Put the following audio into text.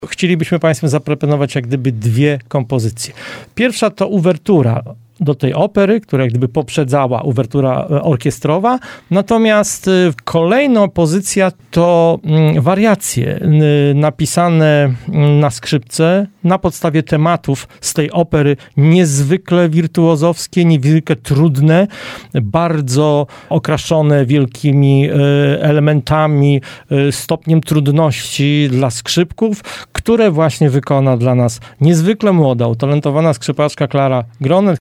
chcielibyśmy Państwu zaproponować jak gdyby dwie kompozycje. Pierwsza to uwertura do tej opery, która jak gdyby poprzedzała uwertura orkiestrowa. Natomiast kolejna pozycja to wariacje napisane na skrzypce na podstawie tematów z tej opery, niezwykle wirtuozowskie, niezwykle trudne, bardzo okraszone wielkimi elementami, stopniem trudności dla skrzypków, które właśnie wykona dla nas niezwykle młoda, utalentowana skrzypaczka Klara Groner.